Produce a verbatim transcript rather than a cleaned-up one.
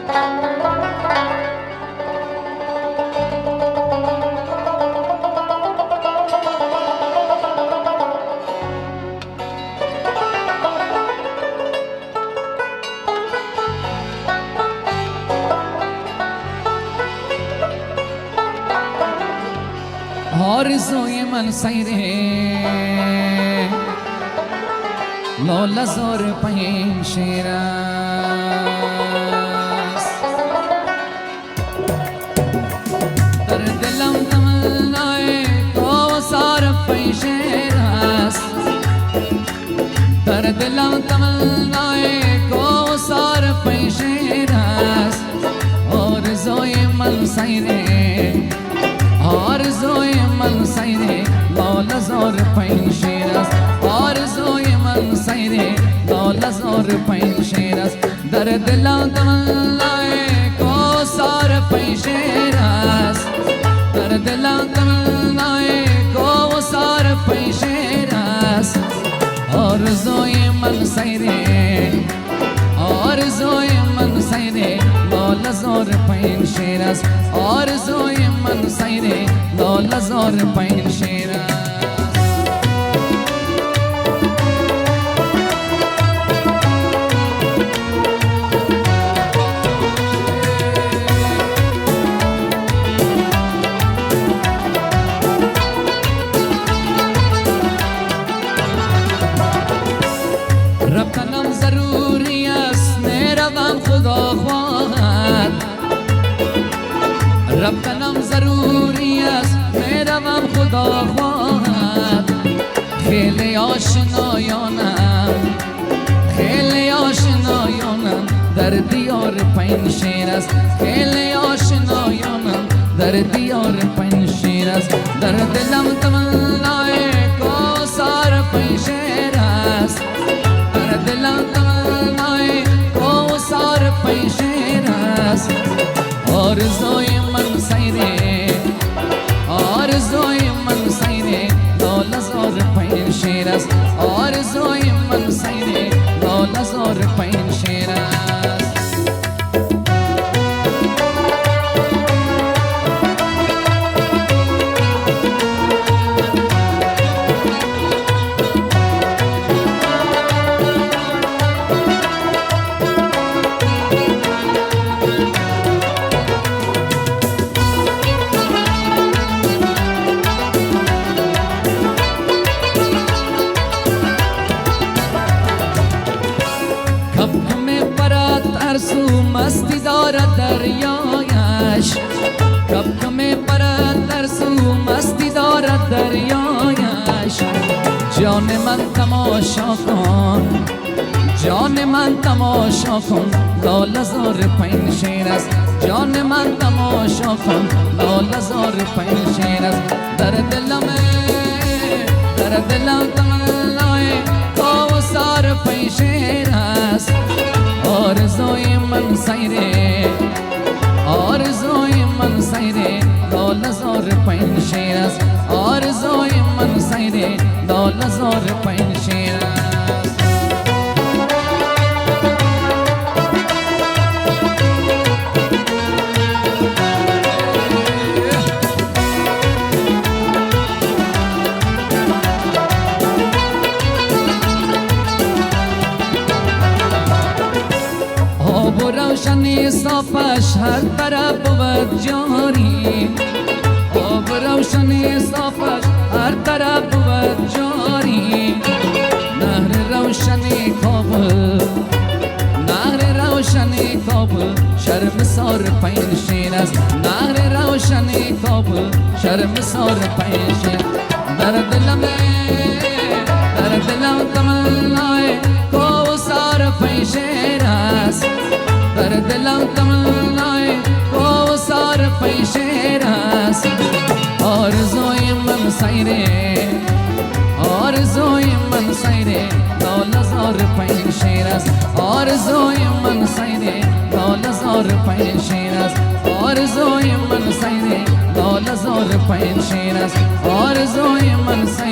آرزوی من سیره لاله زار پایین شیر است در دلم تمنای کوثر پایین شیر است در دلم تمنای کوثر پایین شیر است آرزوی من سیره آرزوی من سیره لاله زار پایین شیر است آرزوی من سیره لاله زار پایین شیر است در دلم تمنای کوثر پایین شیر است در دلم تمنای کوثر پایین شیر است آرزوی من سیره آرزوی من سیره لاله زار پایین شیر است آرزوی من سیره لاله زار پایین شیر است رفتنم ضروری است میروم خدا خواهد رفتنم ضروری است میروم خدا خواهد خیلی آشنایانم خیلی آشنایانم در دیار پایین شیر است خیلی آشنایانم در دیار پایین شیر است در دلم تمنای کوثر پایین شیر است در دلم تمنای کوثر پایین شیر است آرزوی من سیره آرزوی من سیره لاله زار پایین شیر است آرزوی من سیره لاله زار پایین شیر است ترسو مستی دارد دریایش کب کمی پرد ترسو مستی دارد دریایش جان من تماشا کن جان من تماشا کن لاله زار پایین شیر است جان من تماشا کن لاله زار پایین شیر است در دلم در دلم تمنای کوثر پایین شیر است آرزوی من سیره آرزوی من سیره لاله زار پایین شیر است آرزوی من سیره لاله زار پایین شیر است آب و روشنی صافش هر طرف بود جاری آب و روشنی صافش هر طرف بود جاری نهر روشنی کابل نهر روشنی کابل شرم سار پایین شیر است نهر روشنی کابل شرم سار پایین شیر در دلم در دلم تمنای کوثر پایین شیر است در دلم تمنای کوثر پایین شیر است آرزوی من سیره آرزوی من سیره لاله زار پایین شیر است آرزوی من سیره لاله زار پایین شیر است آرزوی من سیره لاله زار پایین شیر است آرزوی من سیره